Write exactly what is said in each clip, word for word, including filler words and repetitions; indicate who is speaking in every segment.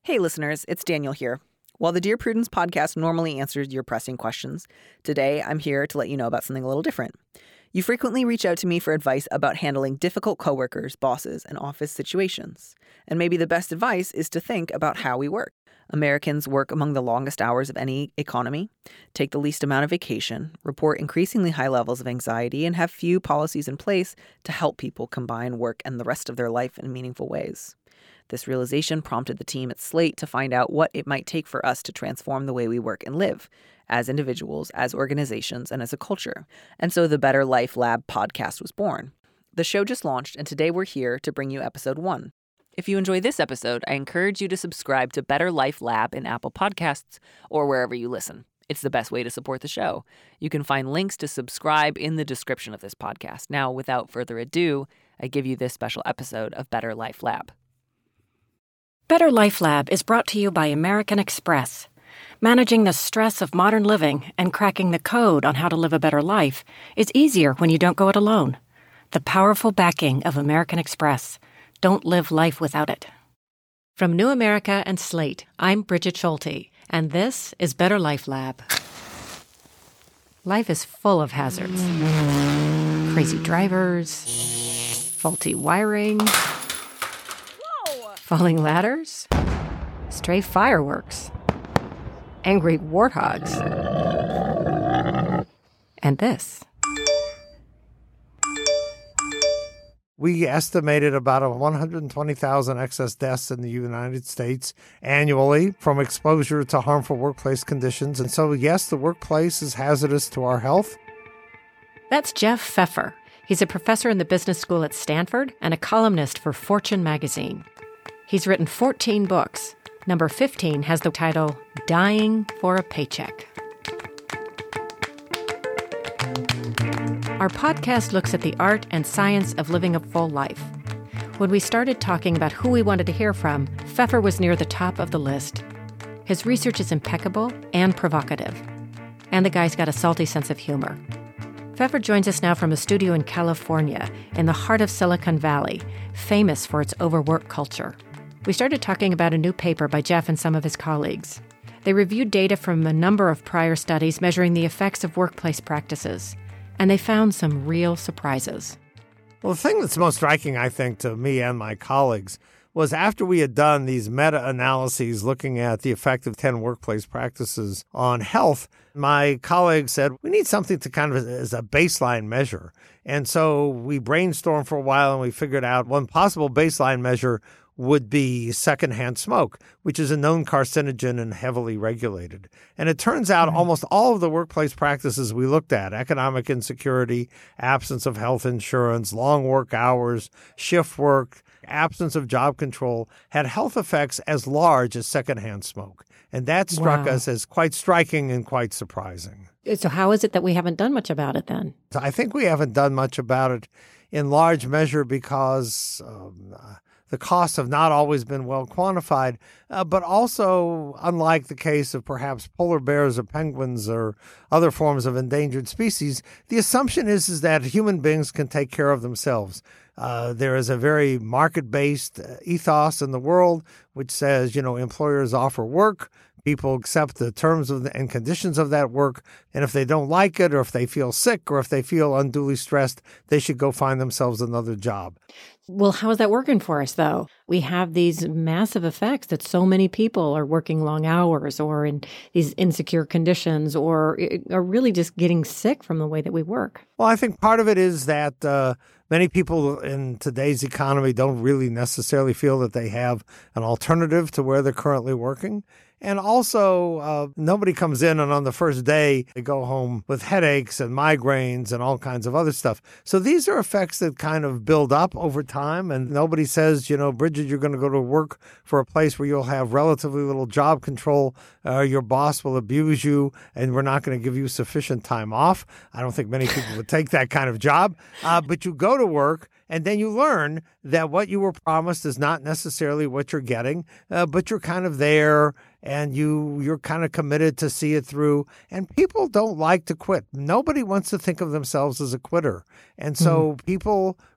Speaker 1: Hey listeners, it's Daniel here. While the Dear Prudence podcast normally answers your pressing questions, today I'm here to let you know about something a little different. You frequently reach out to me for advice about handling difficult coworkers, bosses, and office situations. And maybe the best advice is to think about how we work. Americans work among the longest hours of any economy, take the least amount of vacation, report increasingly high levels of anxiety, and have few policies in place to help people combine work and the rest of their life in meaningful ways. This realization prompted the team at Slate to find out what it might take for us to transform the way we work and live, as individuals, as organizations, and as a culture. And so the Better Life Lab podcast was born. The show just launched, and today we're here to bring you episode one. If you enjoy this episode, I encourage you to subscribe to Better Life Lab in Apple Podcasts or wherever you listen. It's the best way to support the show. You can find links to subscribe in the description of this podcast. Now, without further ado, I give you this special episode of Better Life Lab.
Speaker 2: Better Life Lab is brought to you by American Express. Managing the stress of modern living and cracking the code on how to live a better life is easier when you don't go it alone. The powerful backing of American Express. Don't live life without it. From New America and Slate, I'm Bridget Schulte, and this is Better Life Lab. Life is full of hazards. Crazy drivers, faulty wiring, falling ladders, stray fireworks, angry warthogs, and this.
Speaker 3: We estimated about one hundred twenty thousand excess deaths in the United States annually from exposure to harmful workplace conditions. And so, yes, the workplace is hazardous to our health.
Speaker 2: That's Jeff Pfeffer. He's a professor in the business school at Stanford and a columnist for Fortune magazine. He's written fourteen books. Number fifteen has the title, Dying for a Paycheck. Our podcast looks at the art and science of living a full life. When we started talking about who we wanted to hear from, Pfeffer was near the top of the list. His research is impeccable and provocative. And the guy's got a salty sense of humor. Pfeffer joins us now from a studio in California, in the heart of Silicon Valley, famous for its overwork culture. We started talking about a new paper by Jeff and some of his colleagues. They reviewed data from a number of prior studies measuring the effects of workplace practices, and they found some real surprises.
Speaker 3: Well, the thing that's most striking, I think, to me and my colleagues was after we had done these meta-analyses looking at the effect of ten workplace practices on health, my colleagues said, we need something to kind of as a baseline measure. And so we brainstormed for a while and we figured out one possible baseline measure would be secondhand smoke, which is a known carcinogen and heavily regulated. And it turns out mm-hmm. almost all of the workplace practices we looked at, economic insecurity, absence of health insurance, long work hours, shift work, absence of job control, had health effects as large as secondhand smoke. And that struck
Speaker 2: wow.
Speaker 3: us as quite striking and quite surprising.
Speaker 2: So how is it that we haven't done much about it then?
Speaker 3: So I think we haven't done much about it in large measure because um, uh, the costs have not always been well quantified, uh, but also, unlike the case of perhaps polar bears or penguins or other forms of endangered species, the assumption is, is that human beings can take care of themselves. Uh, there is a very market-based ethos in the world which says, you know, employers offer work, people accept the terms of the, and conditions of that work, and if they don't like it or if they feel sick or if they feel unduly stressed, they should go find themselves another job.
Speaker 2: Well, how is that working for us, though? We have these massive effects that so many people are working long hours or in these insecure conditions or are really just getting sick from the way that we work.
Speaker 3: Well, I think part of it is that uh, many people in today's economy don't really necessarily feel that they have an alternative to where they're currently working. And also, uh, nobody comes in and on the first day, they go home with headaches and migraines and all kinds of other stuff. So these are effects that kind of build up over time. And nobody says, you know, Bridget, you're going to go to work for a place where you'll have relatively little job control. Uh, your boss will abuse you and we're not going to give you sufficient time off. I don't think many people would take that kind of job. Uh, but you go to work. And then you learn that what you were promised is not necessarily what you're getting, uh, but you're kind of there and you, you're kind of committed to see it through. And people don't like to quit. Nobody wants to think of themselves as a quitter. And so mm-hmm. people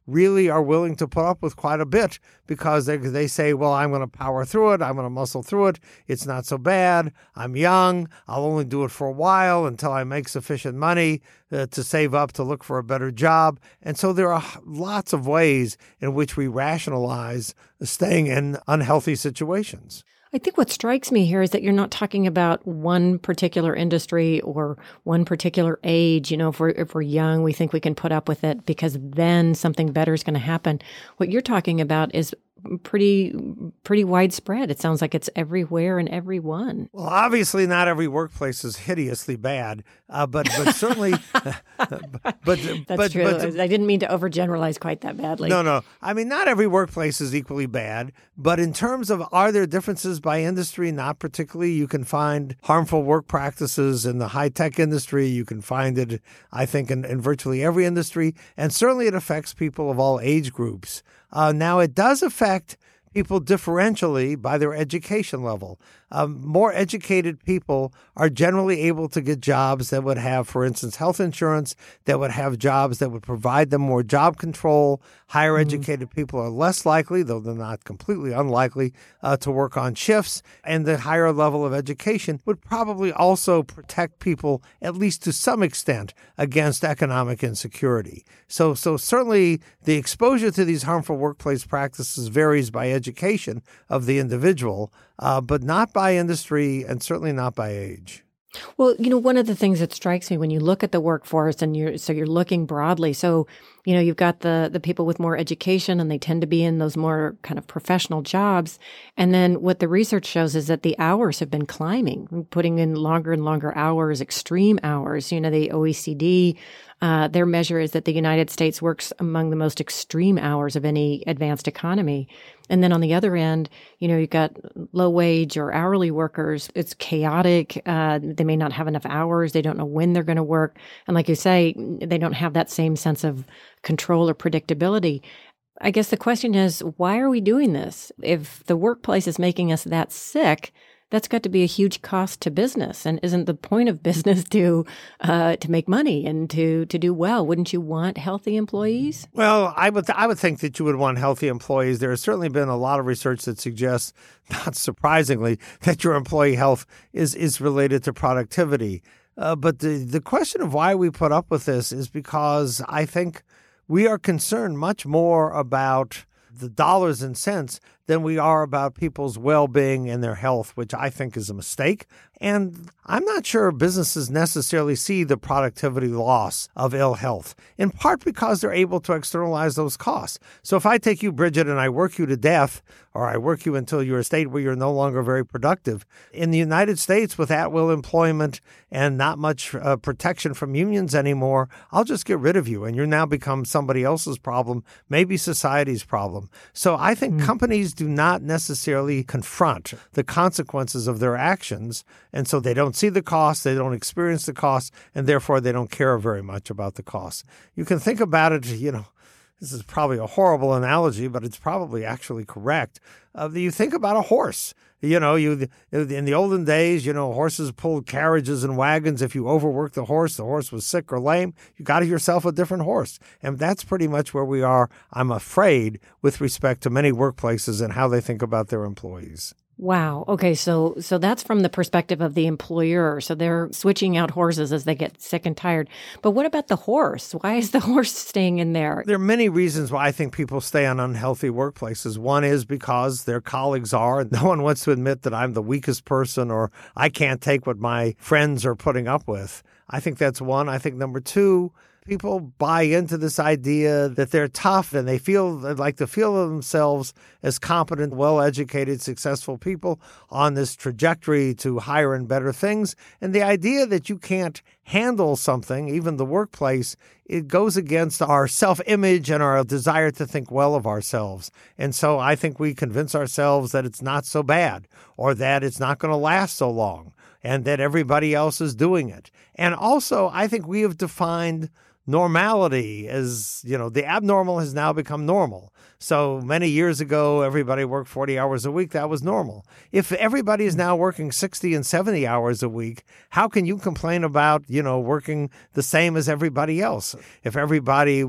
Speaker 3: really are willing to put up with quite a bit because they, they say, well, I'm going to power through it. I'm going to muscle through it. It's not so bad. I'm young. I'll only do it for a while until I make sufficient money uh, to save up to look for a better job. And so there are lots of ways in which we rationalize staying in unhealthy situations.
Speaker 2: I think what strikes me here is that you're not talking about one particular industry or one particular age. You know, if we're, if we're young, we think we can put up with it because then something better is going to happen. What you're talking about is pretty pretty widespread. It sounds like it's everywhere and everyone.
Speaker 3: Well, obviously not every workplace is hideously bad, uh, but but certainly. but, but
Speaker 2: That's
Speaker 3: but,
Speaker 2: true.
Speaker 3: But,
Speaker 2: I didn't mean to overgeneralize quite that badly.
Speaker 3: No, no. I mean, not every workplace is equally bad, but in terms of are there differences by industry? Not particularly. You can find harmful work practices in the high-tech industry. You can find it, I think, in, in virtually every industry, and certainly it affects people of all age groups. Uh, now, it does affect people differentially by their education level. Um, more educated people are generally able to get jobs that would have, for instance, health insurance, that would have jobs that would provide them more job control. Higher mm-hmm. educated people are less likely, though they're not completely unlikely, uh, to work on shifts. And the higher level of education would probably also protect people, at least to some extent, against economic insecurity. So, so certainly the exposure to these harmful workplace practices varies by education of the individual, uh, but not by industry and certainly not by age.
Speaker 2: Well, you know, one of the things that strikes me when you look at the workforce and you're, so you're looking broadly. So, you know, you've got the, the people with more education and they tend to be in those more kind of professional jobs. And then what the research shows is that the hours have been climbing, putting in longer and longer hours, extreme hours. You know, the O E C D, uh, their measure is that the United States works among the most extreme hours of any advanced economy. And then on the other end, you know, you've got low wage or hourly workers. It's chaotic. Uh, they may not have enough hours. They don't know when they're going to work. And like you say, they don't have that same sense of control or predictability. I guess the question is, why are we doing this? If the workplace is making us that sick, that's got to be a huge cost to business. And isn't the point of business to uh, to make money and to to do well? Wouldn't you want healthy employees?
Speaker 3: Well, I would th- I would think that you would want healthy employees. There has certainly been a lot of research that suggests, not surprisingly, that your employee health is is related to productivity. Uh, but the, the question of why we put up with this is because I think we are concerned much more about the dollars and cents than we are about people's well-being and their health, which I think is a mistake. And I'm not sure businesses necessarily see the productivity loss of ill health, in part because they're able to externalize those costs. So if I take you, Bridget, and I work you to death, or I work you until you're a state where you're no longer very productive, in the United States with at-will employment and not much uh, protection from unions anymore, I'll just get rid of you, and you're now become somebody else's problem, maybe society's problem. So I think mm. companies do not necessarily confront the consequences of their actions, and so they don't see the cost, they don't experience the cost, and therefore they don't care very much about the cost. You can think about it, you know, this is probably a horrible analogy, but it's probably actually correct. Uh, you think about a horse. You know, you in the olden days, you know, horses pulled carriages and wagons. If you overworked the horse, the horse was sick or lame, you got yourself a different horse. And that's pretty much where we are, I'm afraid, with respect to many workplaces and how they think about their employees.
Speaker 2: Wow. Okay. So, so that's from the perspective of the employer. So they're switching out horses as they get sick and tired. But what about the horse? Why is the horse staying in there?
Speaker 3: There are many reasons why I think people stay on unhealthy workplaces. One is because their colleagues are. No one wants to admit that I'm the weakest person or I can't take what my friends are putting up with. I think that's one. I think number two, people buy into this idea that they're tough and they feel they like to feel themselves as competent, well-educated, successful people on this trajectory to higher and better things. And the idea that you can't handle something, even the workplace, it goes against our self-image and our desire to think well of ourselves. And so I think we convince ourselves that it's not so bad or that it's not going to last so long and that everybody else is doing it. And also, I think we have defined normality as, you know, the abnormal has now become normal. So many years ago, everybody worked forty hours a week. That was normal. If everybody is now working sixty and seventy hours a week, how can you complain about, you know, working the same as everybody else? If everybody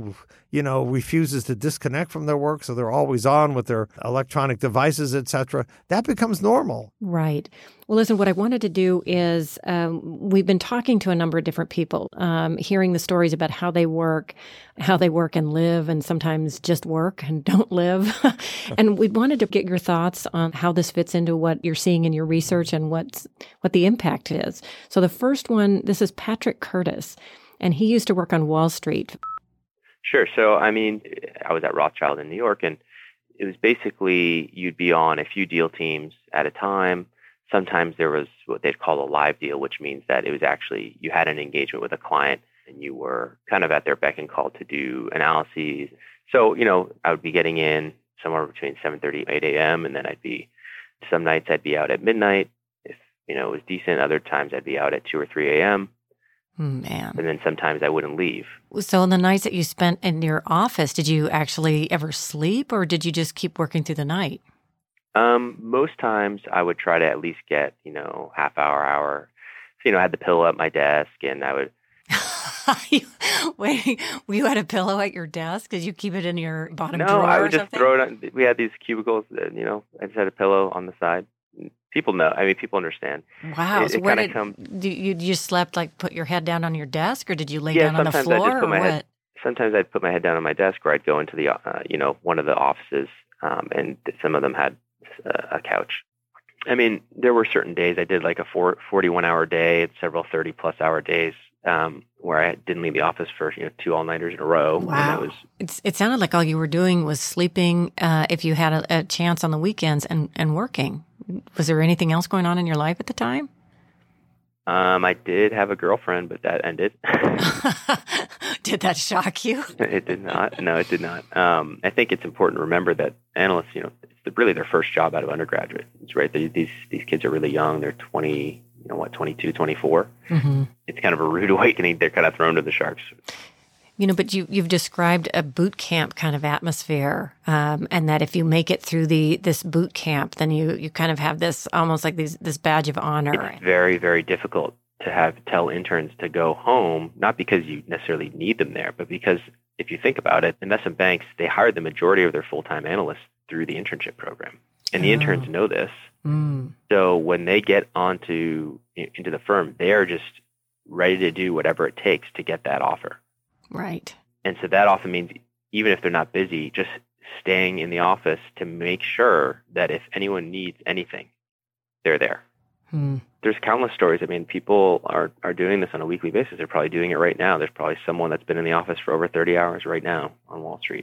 Speaker 3: you know, refuses to disconnect from their work, so they're always on with their electronic devices, et cetera. That becomes normal.
Speaker 2: Right. Well, listen, what I wanted to do is um, we've been talking to a number of different people, um, hearing the stories about how they work, how they work and live, and sometimes just work and don't live. And we wanted to get your thoughts on how this fits into what you're seeing in your research and what's, what the impact is. So the first one, this is Patrick Curtis, and he used to work on Wall Street.
Speaker 4: Sure. So, I mean, I was at Rothschild in New York, and it was basically you'd be on a few deal teams at a time. Sometimes there was what they'd call a live deal, which means that it was actually you had an engagement with a client and you were kind of at their beck and call to do analyses. So, you know, I would be getting in somewhere between seven thirty, eight a.m. and then I'd be, some nights I'd be out at midnight. If, you know, it was decent. Other times I'd be out at two or three a.m.
Speaker 2: Man.
Speaker 4: And then sometimes I wouldn't leave.
Speaker 2: So in the nights that you spent in your office, did you actually ever sleep or did you just keep working through the night?
Speaker 4: Um, most times I would try to at least get, you know, half hour, hour. So, you know, I had the pillow at my desk and I would.
Speaker 2: you, wait, you had a pillow at your desk? Did you keep it in your bottom
Speaker 4: no,
Speaker 2: drawer?
Speaker 4: No, I
Speaker 2: or
Speaker 4: would just
Speaker 2: something?
Speaker 4: throw it on. We had these cubicles that, you know, I just had a pillow on the side. People know. I mean, people understand.
Speaker 2: Wow.
Speaker 4: It,
Speaker 2: so
Speaker 4: it
Speaker 2: where did
Speaker 4: come,
Speaker 2: you, you just slept, like put your head down on your desk or did you lay
Speaker 4: yeah,
Speaker 2: down on the
Speaker 4: sometimes I'd
Speaker 2: floor
Speaker 4: just put
Speaker 2: or
Speaker 4: my
Speaker 2: what?
Speaker 4: head, sometimes I'd put my head down on my desk or I'd go into the, uh, you know, one of the offices um, and some of them had uh, a couch. I mean, there were certain days I did like a four, forty-one hour day, several thirty plus hour days um, where I didn't leave the office for, you know, two all-nighters in a row.
Speaker 2: Wow.
Speaker 4: And that was,
Speaker 2: it's, it sounded like all you were doing was sleeping uh, if you had a, a chance on the weekends and, and working. Was there anything else going on in your life at the time?
Speaker 4: Um, I did have a girlfriend, but that ended.
Speaker 2: Did that shock you?
Speaker 4: It did not. No, it did not. Um, I think it's important to remember that analysts, you know, it's really their first job out of undergraduate. It's right. They, these these kids are really young. They're twenty, you know, what, twenty-two, twenty-four. Mm-hmm. It's kind of a rude awakening. They're kind of thrown to the sharks.
Speaker 2: You know, but you, you've described a boot camp kind of atmosphere, um, and that if you make it through the this boot camp, then you, you kind of have this almost like these, this badge of honor.
Speaker 4: It's very, very difficult to have tell interns to go home, not because you necessarily need them there, but because if you think about it, investment banks, they hire the majority of their full-time analysts through the internship program. And the oh. interns know this. Mm. So when they get onto into the firm, they are just ready to do whatever it takes to get that offer.
Speaker 2: Right.
Speaker 4: And so that often means even if they're not busy, just staying in the office to make sure that if anyone needs anything, they're there. Hmm. There's countless stories. I mean, people are, are doing this on a weekly basis. They're probably doing it right now. There's probably someone that's been in the office for over thirty hours right now on Wall Street.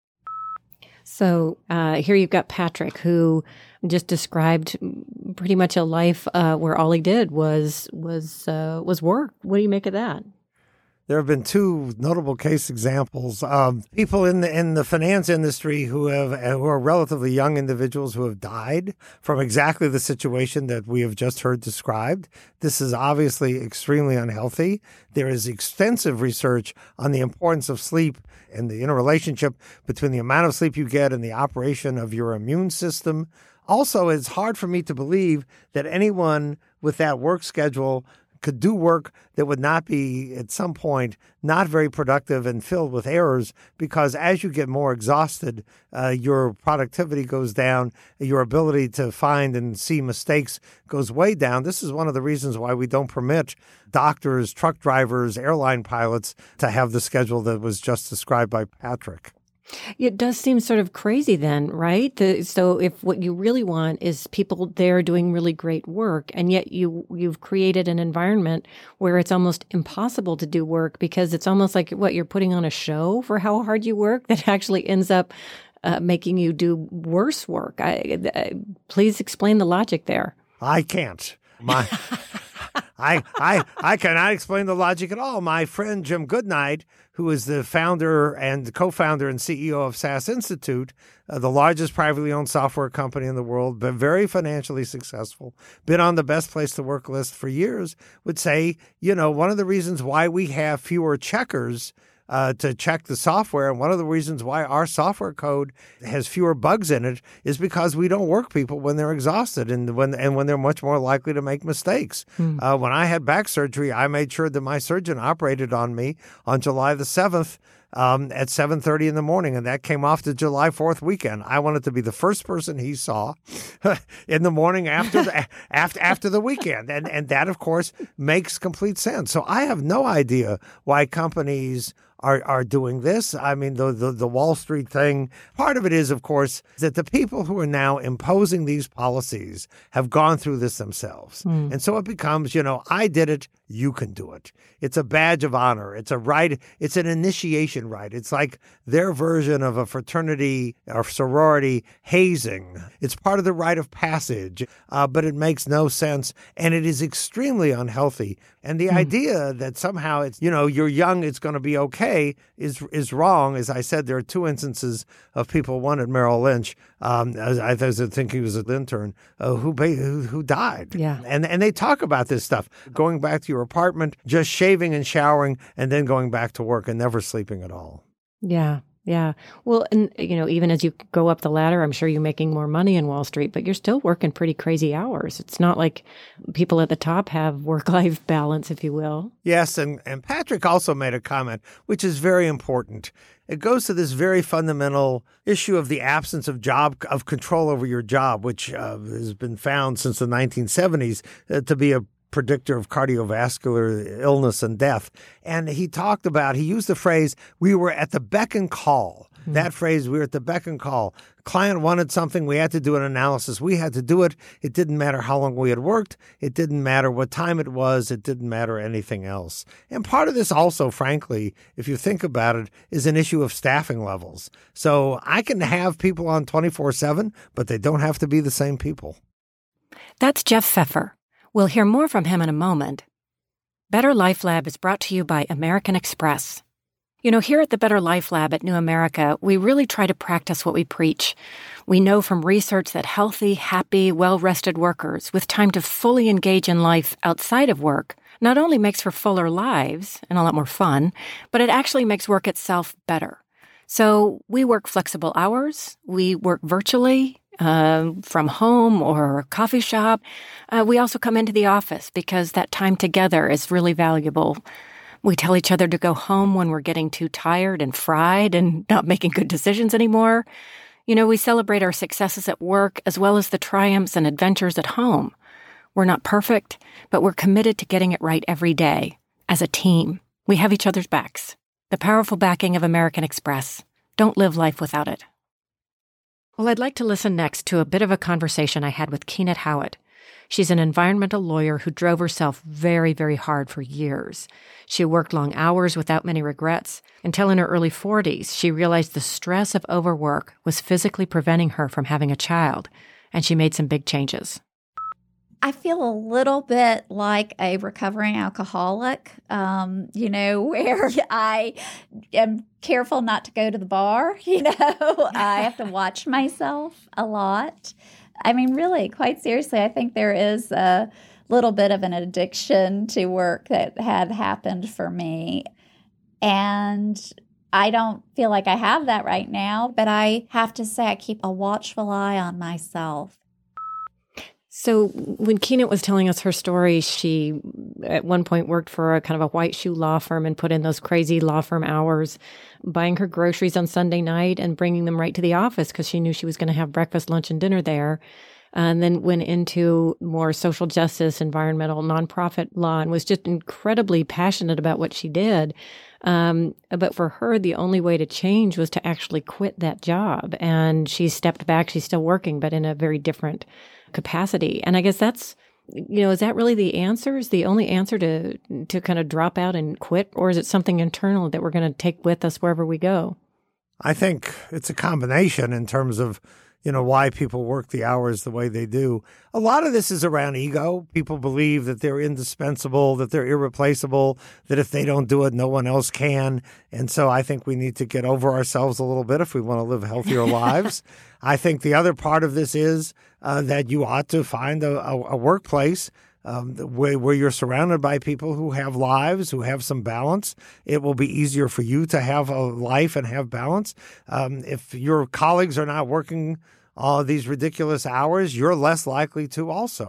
Speaker 2: So uh, here you've got Patrick, who just described pretty much a life uh, where all he did was was uh, was work. What do you make of that?
Speaker 3: There have been two notable case examples. Um, people in the in the finance industry who have who are relatively young individuals who have died from exactly the situation that we have just heard described. This is obviously extremely unhealthy. There is extensive research on the importance of sleep and the interrelationship between the amount of sleep you get and the operation of your immune system. Also, it's hard for me to believe that anyone with that work schedule could do work that would not be, at some point, not very productive and filled with errors, because as you get more exhausted, uh, your productivity goes down, your ability to find and see mistakes goes way down. This is one of the reasons why we don't permit doctors, truck drivers, airline pilots to have the schedule that was just described by Patrick.
Speaker 2: It does seem sort of crazy then, right? The, so if what you really want is people there doing really great work, and yet you, you've created an environment where it's almost impossible to do work because it's almost like what you're putting on a show for how hard you work that actually ends up uh, making you do worse work. I, I, please explain the logic there.
Speaker 3: I can't. My... I, I I cannot explain the logic at all. My friend Jim Goodnight, who is the founder and co-founder and C E O of S A S Institute, uh, the largest privately owned software company in the world, but very financially successful, been on the best place to work list for years, would say, you know, one of the reasons why we have fewer checkers Uh, to check the software, and one of the reasons why our software code has fewer bugs in it is because we don't work people when they're exhausted and when and when they're much more likely to make mistakes. Hmm. Uh, when I had back surgery, I made sure that my surgeon operated on me on July the seventh um, at seven thirty in the morning, and that came off the July fourth weekend. I wanted to be the first person he saw in the morning after the, after after the weekend, and and that of course makes complete sense. So I have no idea why companies are are doing this. I mean, the, the the Wall Street thing, part of it is, of course, that the people who are now imposing these policies have gone through this themselves. Mm. And so it becomes, you know, I did it, you can do it. It's a badge of honor. It's a right. It's an initiation rite. It's like their version of a fraternity or sorority hazing. It's part of the rite of passage, uh, but it makes no sense. And it is extremely unhealthy. And the mm. idea that somehow it's, you know, you're young, it's going to be okay is is wrong. As I said, there are two instances of people, one at Merrill Lynch, um, as I, as I think he was an intern, uh, who, who who died.
Speaker 2: Yeah.
Speaker 3: And, and they talk about this stuff, going back to your apartment, just shaving and showering, and then going back to work and never sleeping at all.
Speaker 2: Yeah. Yeah. Well, and, you know, even as you go up the ladder, I'm sure you're making more money in Wall Street, but you're still working pretty crazy hours. It's not like people at the top have work-life balance, if you will.
Speaker 3: Yes. And, and Patrick also made a comment, which is very important. It goes to this very fundamental issue of the absence of job, of control over your job, which uh, has been found since the nineteen seventies uh, to be a predictor of cardiovascular illness and death. And he talked about, he used the phrase, we were at the beck and call. Mm-hmm. That phrase, we were at the beck and call. Client wanted something, we had to do an analysis. We had to do it. It didn't matter how long we had worked. It didn't matter what time it was. It didn't matter anything else. And part of this also, frankly, if you think about it, is an issue of staffing levels. So I can have people on twenty-four seven, but they don't have to be the same people.
Speaker 2: That's Jeff Pfeffer. We'll hear more from him in a moment. Better Life Lab is brought to you by American Express. You know, here at the Better Life Lab at New America, we really try to practice what we preach. We know from research that healthy, happy, well-rested workers with time to fully engage in life outside of work not only makes for fuller lives and a lot more fun, but it actually makes work itself better. So we work flexible hours, we work virtually, Uh, from home or a coffee shop. Uh, we also come into the office because that time together is really valuable. We tell each other to go home when we're getting too tired and fried and not making good decisions anymore. You know, we celebrate our successes at work as well as the triumphs and adventures at home. We're not perfect, but we're committed to getting it right every day. As a team, we have each other's backs. The powerful backing of American Express. Don't live life without it. Well, I'd like to listen next to a bit of a conversation I had with Keenet Howitt. She's an environmental lawyer who drove herself very, very hard for years. She worked long hours without many regrets until in her early forties, she realized the stress of overwork was physically preventing her from having a child, and she made some big changes.
Speaker 5: I feel a little bit like a recovering alcoholic, um, you know, where I am careful not to go to the bar, you know. I have to watch myself a lot. I mean, really, quite seriously, I think there is a little bit of an addiction to work that had happened for me. And I don't feel like I have that right now, but I have to say I keep a watchful eye on myself.
Speaker 2: So when Keenet was telling us her story, she at one point worked for a kind of a white shoe law firm and put in those crazy law firm hours, buying her groceries on Sunday night and bringing them right to the office because she knew she was going to have breakfast, lunch, and dinner there. And then went into more social justice, environmental, nonprofit law, and was just incredibly passionate about what she did. Um, but for her, the only way to change was to actually quit that job. And she stepped back. She's still working, but in a very different capacity. And I guess that's, you know, is that really the answer? Is the only answer to to kind of drop out and quit? Or is it something internal that we're going to take with us wherever we go?
Speaker 3: I think it's a combination in terms of, you know, why people work the hours the way they do. A lot of this is around ego. People believe that they're indispensable, that they're irreplaceable, that if they don't do it, no one else can. And so I think we need to get over ourselves a little bit if we want to live healthier lives. I think the other part of this is uh, that you ought to find a, a, a workplace Um, where, where you're surrounded by people who have lives, who have some balance. It will be easier for you to have a life and have balance. Um, if your colleagues are not working all these ridiculous hours, you're less likely to also.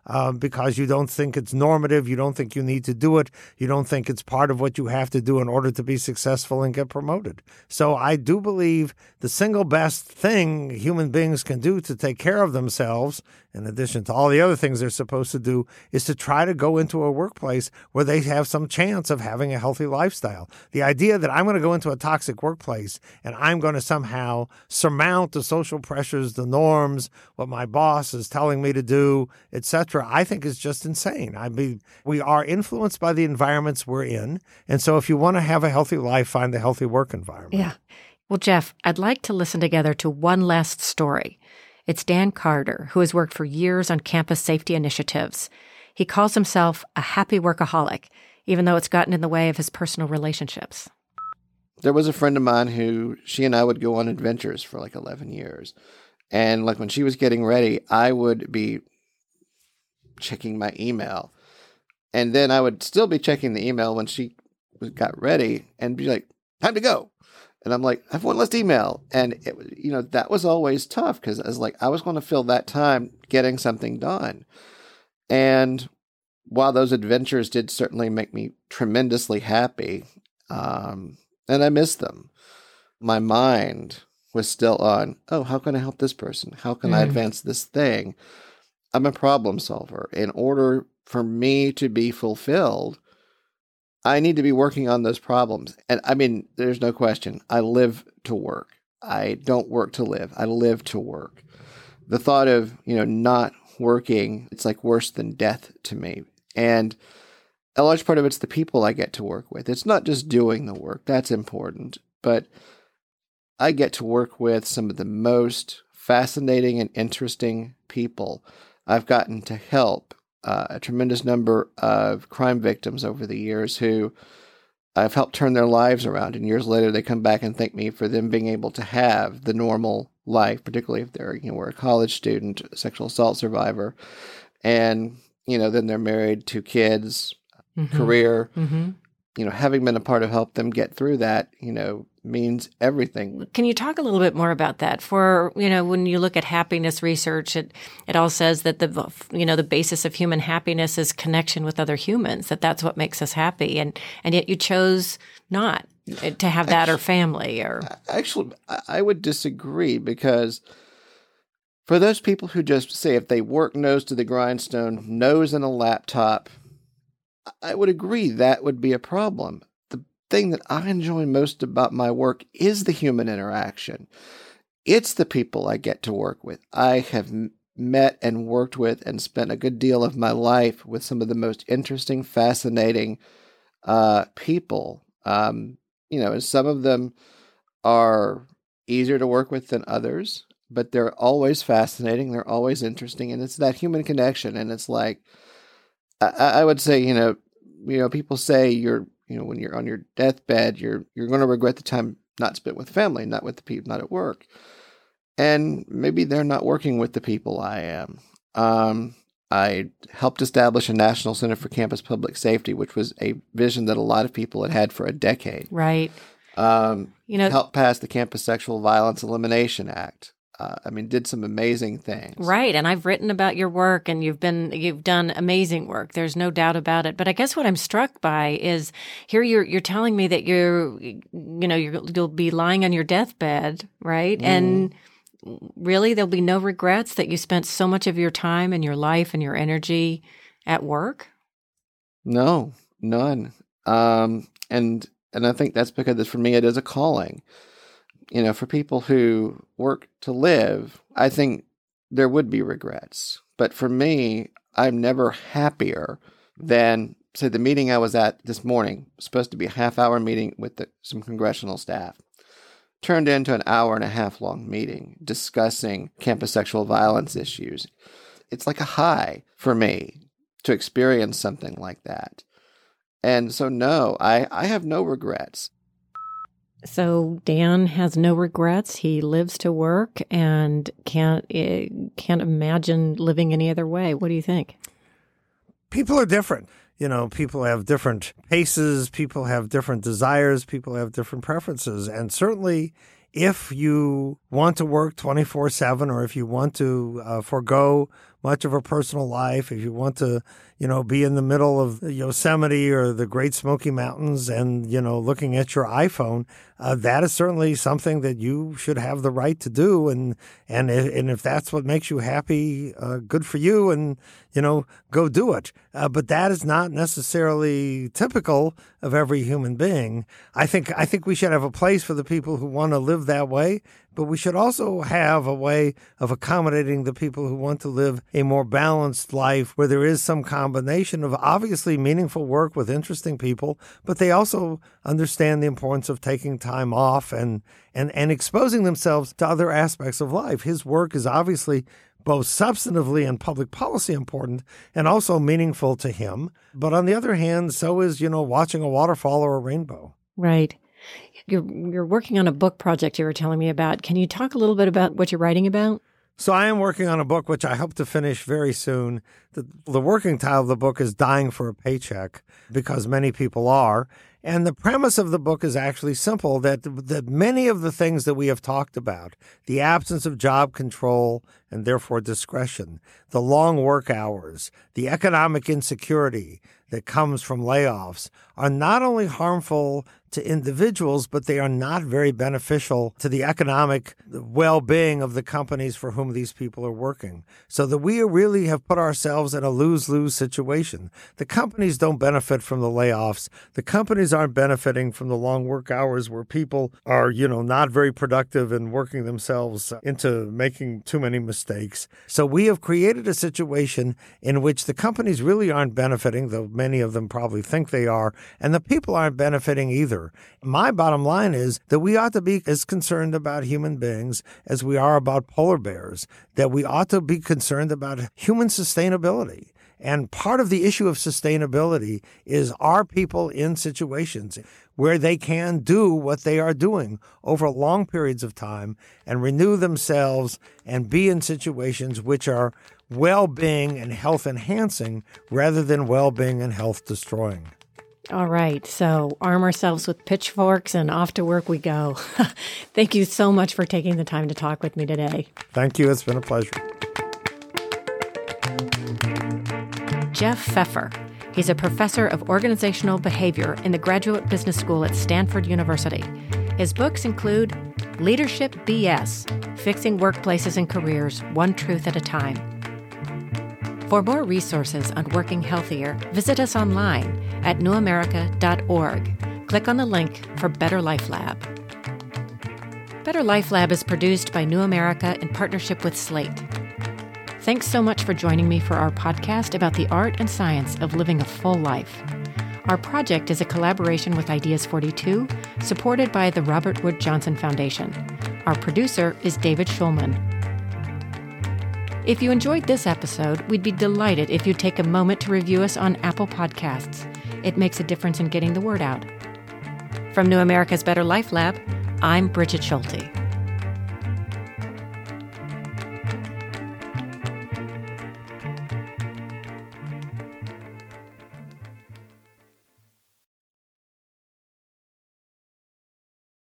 Speaker 3: uh, because you don't think it's normative, you don't think you need to do it, you don't think it's part of what you have to do in order to be successful and get promoted. So I do believe the single best thing human beings can do to take care of themselves, in addition to all the other things they're supposed to do, is to try to go into a workplace where they have some chance of having a healthy lifestyle. The idea that I'm going to go into a toxic workplace and I'm going to somehow surmount the social pressures, the norms, what my boss is telling me to do, et cetera, I think is just insane. I mean, we are influenced by the environments we're in. And so if you want to have a healthy life, find a healthy work environment.
Speaker 2: Yeah. Well, Jeff, I'd like to listen together to one last story. It's Dan Carter, who has worked for years on campus safety initiatives. He calls himself a happy workaholic, even though it's gotten in the way of his personal relationships.
Speaker 6: There was a friend of mine who, she and I would go on adventures for like eleven years. And like when she was getting ready, I would be checking my email. And then I would still be checking the email when she got ready and be like, time to go. And I'm like, I have one last email. And, it, you know, that was always tough because I was like, I was going to fill that time getting something done. And while those adventures did certainly make me tremendously happy, um, and I missed them, my mind was still on, oh, how can I help this person? How can mm. I advance this thing? I'm a problem solver. In order for me to be fulfilled, I need to be working on those problems. And I mean, there's no question. I live to work. I don't work to live. I live to work. The thought of, you know, not working, it's like worse than death to me. And a large part of it's the people I get to work with. It's not just doing the work. That's important. But I get to work with some of the most fascinating and interesting people. I've gotten to help Uh, a tremendous number of crime victims over the years who I've helped turn their lives around. And years later, they come back and thank me for them being able to have the normal life, particularly if they're, you know, were a college student, a sexual assault survivor. And, you know, then they're married, two kids, mm-hmm. career. Mm-hmm. You know, having been a part of help them get through that, you know, means everything.
Speaker 2: Can you talk a little bit more about that? For, you know, when you look at happiness research, it it all says that the, you know, the basis of human happiness is connection with other humans, that that's what makes us happy. And, and yet you chose not to have that, actually, or family or.
Speaker 6: Actually, I would disagree, because for those people who just say if they work nose to the grindstone, nose in a laptop, I would agree that would be a problem. The thing that I enjoy most about my work is the human interaction. It's the people I get to work with. I have met and worked with and spent a good deal of my life with some of the most interesting, fascinating uh, people. Um, you know, some of them are easier to work with than others, but they're always fascinating. They're always interesting. And it's that human connection. And it's like, I, I would say, you know, you know, people say you're, you know, when you're on your deathbed, you're you're going to regret the time not spent with family, not with the people, not at work. And maybe they're not working with the people I am. Um, I helped establish a National Center for Campus Public Safety, which was a vision that a lot of people had had for a decade.
Speaker 2: Right.
Speaker 6: Um, you know, helped pass the Campus Sexual Violence Elimination Act. Uh, I mean, did some amazing things. Right.
Speaker 2: And I've written about your work, and you've been, you've done amazing work. There's no doubt about it. But I guess what I'm struck by is here you're, you're telling me that you're, you know, you're, you'll be lying on your deathbed, right? Mm. And really there'll be no regrets that you spent so much of your time and your life and your energy at work?
Speaker 6: No, none. Um, and, and I think that's because for me, it is a calling. You know, for people who work to live, I think there would be regrets. But for me, I'm never happier than, say, the meeting I was at this morning, supposed to be a half-hour meeting with the, some congressional staff, turned into an hour and a half long meeting discussing campus sexual violence issues. It's like a high for me to experience something like that. And so, no, I, I have no regrets.
Speaker 2: So Dan has no regrets. He lives to work and can't uh, can't imagine living any other way. What do you think?
Speaker 3: People are different. You know, people have different paces. People have different desires. People have different preferences. And certainly, if you want to work twenty-four seven, or if you want to uh, forego much of a personal life, if you want to, you know, be in the middle of Yosemite or the Great Smoky Mountains and, you know, looking at your iPhone, uh, that is certainly something that you should have the right to do. And and if, and if that's what makes you happy, uh, good for you, and, you know, go do it. Uh, but that is not necessarily typical of every human being. I think I think we should have a place for the people who want to live that way, but we should also have a way of accommodating the people who want to live a more balanced life where there is some combination of obviously meaningful work with interesting people, but they also understand the importance of taking time off and, and, and exposing themselves to other aspects of life. His work is obviously both substantively and public policy important and also meaningful to him. But on the other hand, so is, you know, watching a waterfall or a rainbow.
Speaker 2: Right. You're, you're working on a book project you were telling me about. Can you talk a little bit about what you're writing about?
Speaker 3: So I am working on a book, which I hope to finish very soon. The, the working title of the book is Dying for a Paycheck, because many people are. And the premise of the book is actually simple, that, that many of the things that we have talked about, the absence of job control and therefore discretion, the long work hours, the economic insecurity that comes from layoffs, are not only harmful to individuals, but they are not very beneficial to the economic well-being of the companies for whom these people are working. So that we really have put ourselves in a lose-lose situation. The companies don't benefit from the layoffs. The companies aren't benefiting from the long work hours where people are, you know, not very productive and working themselves into making too many mistakes. So we have created a situation in which the companies really aren't benefiting, though many of them probably think they are, and the people aren't benefiting either. My bottom line is that we ought to be as concerned about human beings as we are about polar bears, that we ought to be concerned about human sustainability. And part of the issue of sustainability is, are people in situations where they can do what they are doing over long periods of time and renew themselves and be in situations which are well-being and health-enhancing rather than well-being and health-destroying.
Speaker 2: All right. So arm ourselves with pitchforks and off to work we go. Thank you so much for taking the time to talk with me today.
Speaker 3: Thank you. It's been a pleasure.
Speaker 2: Jeff Pfeffer. He's a professor of organizational behavior in the Graduate Business School at Stanford University. His books include Leadership B S, Fixing Workplaces and Careers One Truth at a Time. For more resources on working healthier, visit us online at new america dot org. Click on the link for Better Life Lab. Better Life Lab is produced by New America in partnership with Slate. Thanks so much for joining me for our podcast about the art and science of living a full life. Our project is a collaboration with Ideas forty-two, supported by the Robert Wood Johnson Foundation. Our producer is David Schulman. If you enjoyed this episode, we'd be delighted if you'd take a moment to review us on Apple Podcasts. It makes a difference in getting the word out. From New America's Better Life Lab, I'm Bridget Schulte.